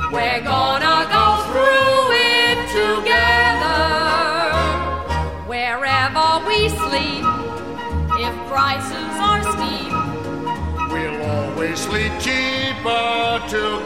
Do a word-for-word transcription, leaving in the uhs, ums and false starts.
We're gonna go through it together. Wherever we sleep, if prices are steep, we'll always sleep cheaper together.